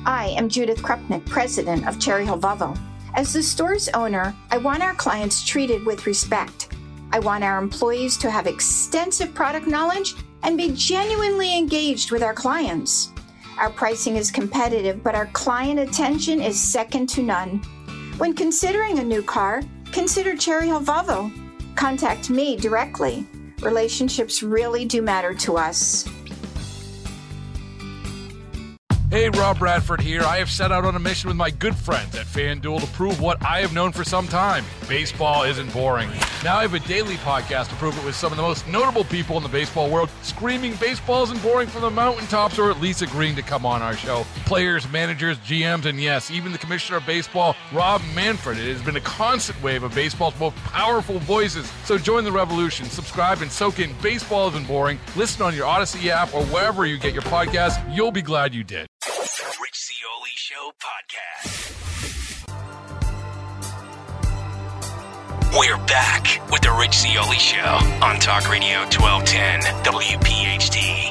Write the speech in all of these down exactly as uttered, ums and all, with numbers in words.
I am Judith Krupnik, president of Cherry Hill Volvo. As the store's owner, I want our clients treated with respect. I want our employees to have extensive product knowledge and be genuinely engaged with our clients. Our pricing is competitive, but our client attention is second to none. When considering a new car, consider Cherry Hill Volvo. Contact me directly. Relationships really do matter to us. Hey, Rob Bradford here. I have set out on a mission with my good friends at FanDuel to prove what I have known for some time. Baseball isn't boring. Now I have a daily podcast to prove it with some of the most notable people in the baseball world, screaming baseball isn't boring from the mountaintops, or at least agreeing to come on our show. Players, managers, G Ms, and yes, even the commissioner of baseball, Rob Manfred. It has been a constant wave of baseball's most powerful voices. So join the revolution. Subscribe and soak in Baseball Isn't Boring. Listen on your Odyssey app or wherever you get your podcasts. You'll be glad you did. Rich Zeoli Show podcast. We're back with the Rich Zeoli Show on Talk Radio twelve ten W P H T.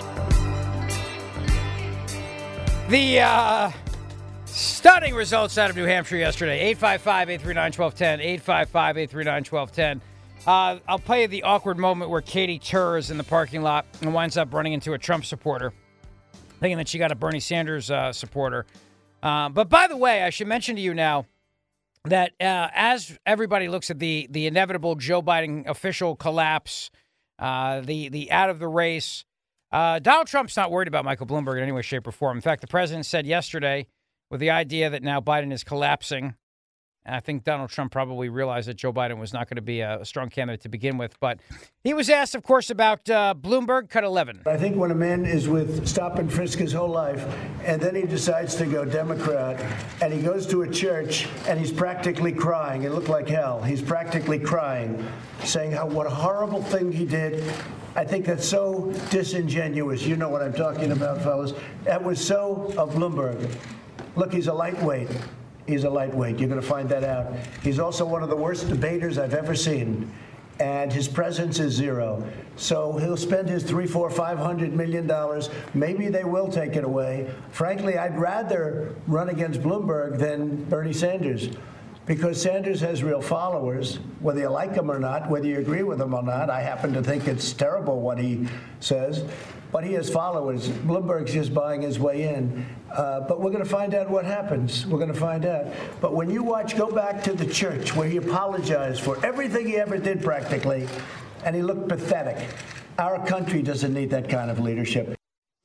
The uh, stunning results out of New Hampshire yesterday. eight five five, eight three nine, one two one zero. eight five five, eight three nine, one two one zero. Uh, I'll play you the awkward moment where Katie Tur is in the parking lot and winds up running into a Trump supporter, thinking that she got a Bernie Sanders uh, supporter. Uh, but by the way, I should mention to you now that uh, as everybody looks at the the inevitable Joe Biden official collapse, uh, the the out of the race, uh, Donald Trump's not worried about Michael Bloomberg in any way, shape, or form. In fact, the president said yesterday, with the idea that now Biden is collapsing, and I think Donald Trump probably realized that Joe Biden was not going to be a, a strong candidate to begin with. But he was asked, of course, about uh, Bloomberg. Cut eleven. I think when a man is with stop and frisk his whole life, and then he decides to go Democrat, and he goes to a church, and he's practically crying. It looked like hell. He's practically crying, saying how what a horrible thing he did. I think that's so disingenuous. You know what I'm talking about, fellas. That was so of Bloomberg. Look, he's a lightweight. He's a lightweight. You're going to find that out. He's also one of the worst debaters I've ever seen, and his presence is zero. So he'll spend his three, four, five hundred million dollars. Maybe they will take it away. Frankly, I'd rather run against Bloomberg than Bernie Sanders, because Sanders has real followers, whether you like him or not, whether you agree with him or not. I happen to think it's terrible what he says, but he has followers. Bloomberg's just buying his way in. Uh, but we're going to find out what happens. We're going to find out. But when you watch, go back to the church where he apologized for everything he ever did practically, and he looked pathetic. Our country doesn't need that kind of leadership.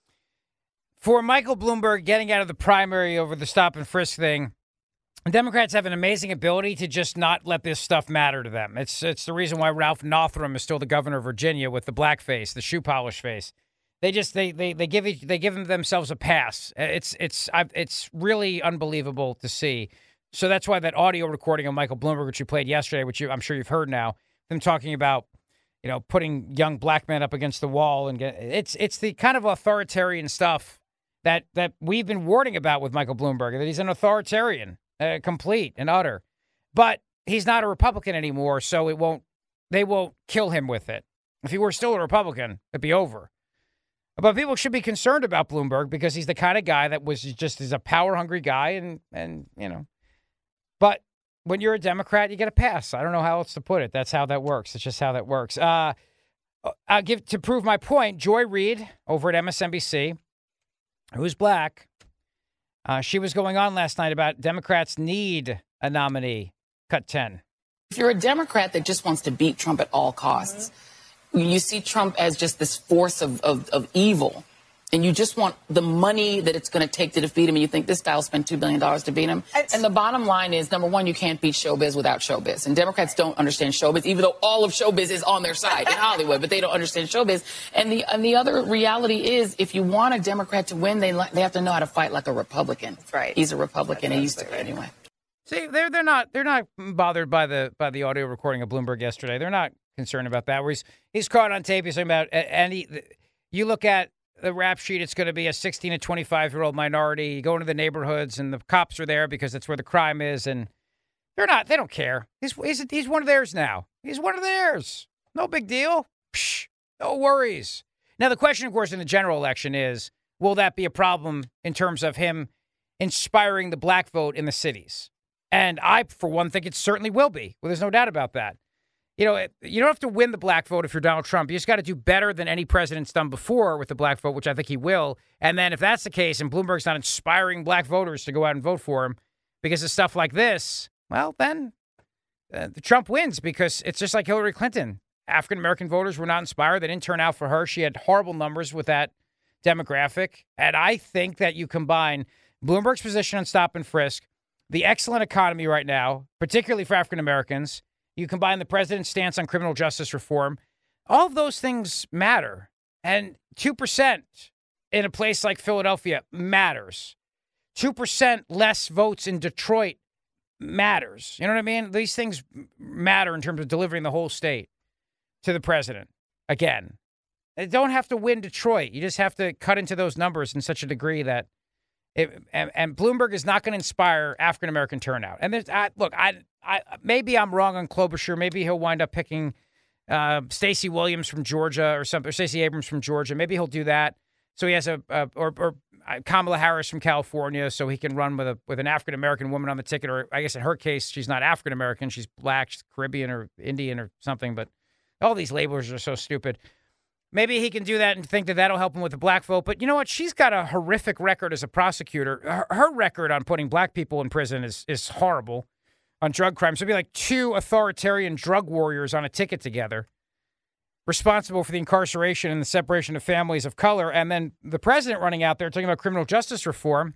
For Michael Bloomberg getting out of the primary over the stop and frisk thing, Democrats have an amazing ability to just not let this stuff matter to them. It's it's the reason why Ralph Northam is still the governor of Virginia with the black face, the shoe polish face. They just they they they give each, they give themselves a pass. It's it's it's really unbelievable to see. So that's why that audio recording of Michael Bloomberg, which you played yesterday, which you, I'm sure you've heard now, them talking about, you know, putting young black men up against the wall, and get, it's it's the kind of authoritarian stuff that that we've been warning about with Michael Bloomberg, that he's an authoritarian, uh, complete and utter. But he's not a Republican anymore, so it won't they won't kill him with it. If he were still a Republican, it'd be over. But people should be concerned about Bloomberg because he's the kind of guy that was just is a power-hungry guy, and, and you know. But when you're a Democrat, you get a pass. I don't know how else to put it. That's how that works. It's just how that works. Uh, I'll give to prove my point. Joy Reid over at M S N B C, who's black, uh, she was going on last night about Democrats need a nominee. Cut ten. If you're a Democrat that just wants to beat Trump at all costs, you see Trump as just this force of, of, of evil, and you just want the money that it's going to take to defeat him, and you think this guy will spend two billion dollars to beat him. It's, and the bottom line is, number one, you can't beat showbiz without showbiz. And Democrats don't understand showbiz, even though all of showbiz is on their side in Hollywood, but they don't understand showbiz. And the and the other reality is, if you want a Democrat to win, they they have to know how to fight like a Republican. That's right. He's a Republican. He used to anyway. See, they're they're not they're not bothered by the by the audio recording of Bloomberg yesterday. They're not concerned about that. Where he's he's caught on tape. He's talking about and he, you look at the rap sheet. It's going to be a sixteen to twenty-five year old minority. You go into the neighborhoods and the cops are there because that's where the crime is. And they're not. They don't care. He's he's he's one of theirs now. He's one of theirs. No big deal. Psh, no worries. Now the question, of course, in the general election is, will that be a problem in terms of him inspiring the black vote in the cities. And I, for one, think it certainly will be. Well, there's no doubt about that. You know, you don't have to win the black vote if you're Donald Trump. You just got to do better than any president's done before with the black vote, which I think he will. And then if that's the case and Bloomberg's not inspiring black voters to go out and vote for him because of stuff like this, well, then uh, the Trump wins, because it's just like Hillary Clinton. African-American voters were not inspired. They didn't turn out for her. She had horrible numbers with that demographic. And I think that you combine Bloomberg's position on stop and frisk, the excellent economy right now, particularly for African-Americans, you combine the president's stance on criminal justice reform, all of those things matter. And two percent in a place like Philadelphia matters. two percent less votes in Detroit matters. You know what I mean? These things matter in terms of delivering the whole state to the president. Again, they don't have to win Detroit. You just have to cut into those numbers in such a degree that It, and, and Bloomberg is not going to inspire African-American turnout. And there's, I, look, I, I, maybe I'm wrong on Klobuchar. Maybe he'll wind up picking uh, Stacey Williams from Georgia or something, or Stacey Abrams from Georgia. Maybe he'll do that. So he has a, a or, or Kamala Harris from California, so he can run with a with an African-American woman on the ticket. Or I guess in her case, she's not African-American. She's black, she's Caribbean or Indian or something. But all these labels are so stupid. Maybe he can do that and think that that'll help him with the black vote. But you know what? She's got a horrific record as a prosecutor. Her, her record on putting black people in prison is is horrible on drug crimes. It'd be like two authoritarian drug warriors on a ticket together, responsible for the incarceration and the separation of families of color. And then the president running out there talking about criminal justice reform.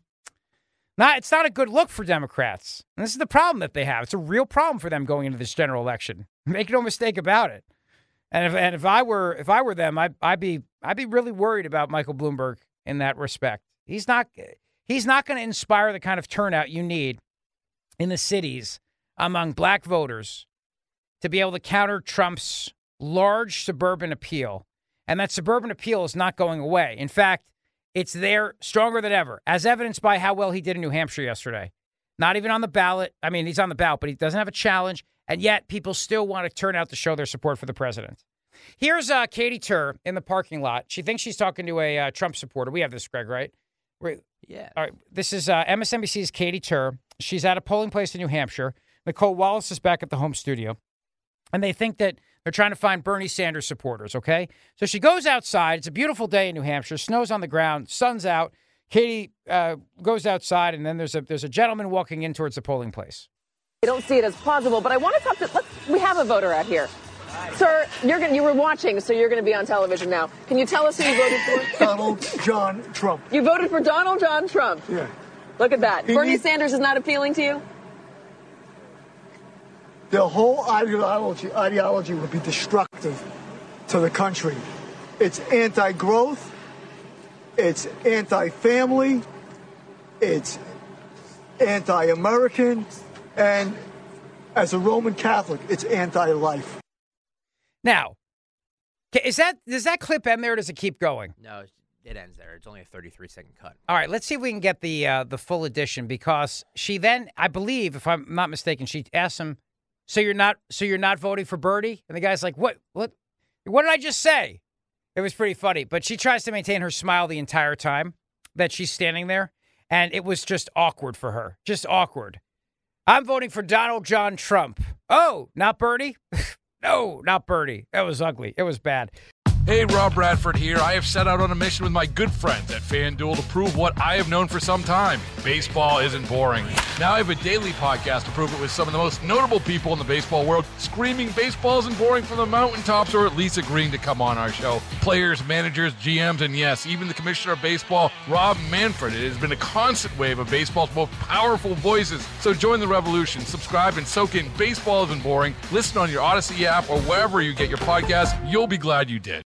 Not, it's not a good look for Democrats. And this is the problem that they have. It's a real problem for them going into this general election. Make no mistake about it. And if and if I were if I were them, I'd I'd be I'd be really worried about Michael Bloomberg in that respect. He's not he's not going to inspire the kind of turnout you need in the cities among black voters to be able to counter Trump's large suburban appeal. And that suburban appeal is not going away. In fact, it's there stronger than ever, as evidenced by how well he did in New Hampshire yesterday. Not even on the ballot. I mean, he's on the ballot, but he doesn't have a challenge. And yet people still want to turn out to show their support for the president. Here's uh, Katie Tur in the parking lot. She thinks she's talking to a uh, Trump supporter. We have this, Greg, right? We're, yeah. All right. This is uh, M S N B C's Katie Tur. She's at a polling place in New Hampshire. Nicole Wallace is back at the home studio. And they think that they're trying to find Bernie Sanders supporters, okay? So she goes outside. It's a beautiful day in New Hampshire. Snow's on the ground. Sun's out. Katie uh, goes outside, and then there's a there's a gentleman walking in towards the polling place. I don't see it as plausible, but I want to talk to, let's, we have a voter out here. Sir, you're gonna, you were watching, so you're going to be on television now. Can you tell us who you voted for? Donald John Trump. You voted for Donald John Trump? Yeah. Look at that. He Bernie needs, Sanders is not appealing to you? The whole ideology, ideology would be destructive to the country. It's anti-growth. It's anti-family. It's anti-American. And as a Roman Catholic, it's anti-life. Now, is that does that clip end there or does it keep going? No, it ends there. It's only a thirty-three second cut. All right, let's see if we can get the uh, the full edition, because she then, I believe, if I'm not mistaken, she asked him, so you're not so you're not voting for Bernie? And the guy's like, what, what, what did I just say? It was pretty funny, but she tries to maintain her smile the entire time that she's standing there. And it was just awkward for her, just awkward. I'm voting for Donald John Trump. Oh, not Bernie? No, not Bernie. That was ugly. It was bad. Hey, Rob Bradford here. I have set out on a mission with my good friends at FanDuel to prove what I have known for some time. Baseball isn't boring. Now I have a daily podcast to prove it with some of the most notable people in the baseball world, screaming baseball isn't boring from the mountaintops, or at least agreeing to come on our show. Players, managers, G Ms, and yes, even the commissioner of baseball, Rob Manfred. It has been a constant wave of baseball's most powerful voices. So join the revolution. Subscribe and soak in Baseball Isn't Boring. Listen on your Odyssey app or wherever you get your podcasts. You'll be glad you did.